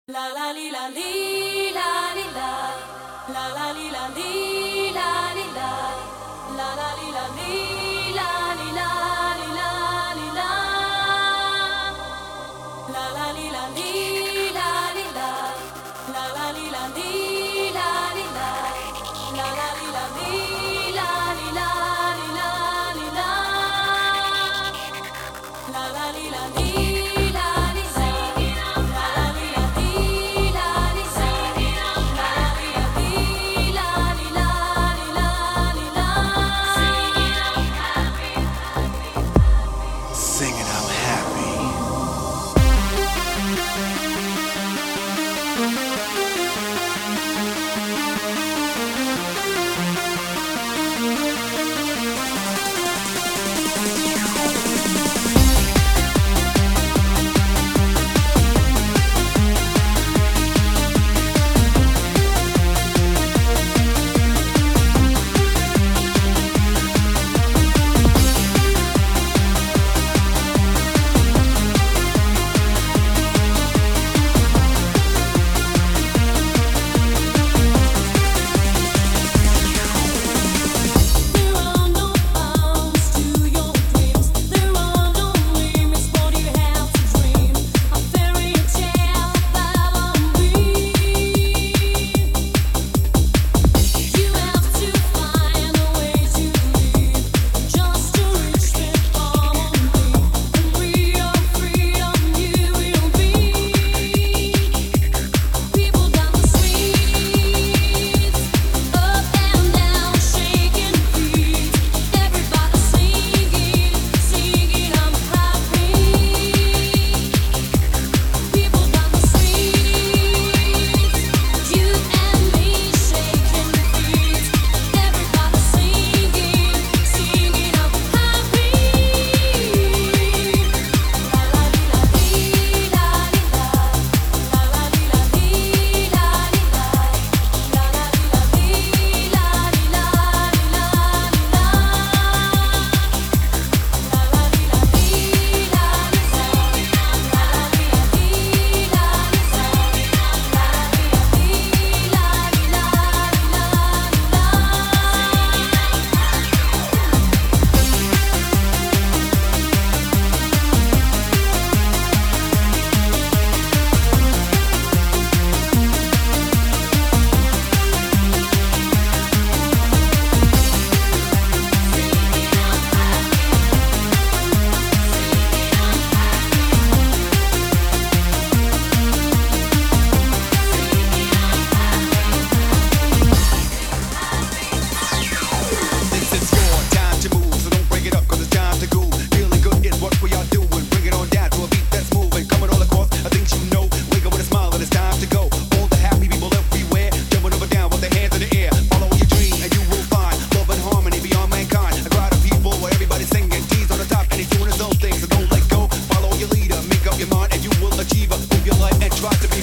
La la li la li la li la. La la li la li la li la. La la li la li la li la li la li la. La la li la li la li la. La la li la li la li la. La la li la li la li la li la li la. La la li la li. Try to be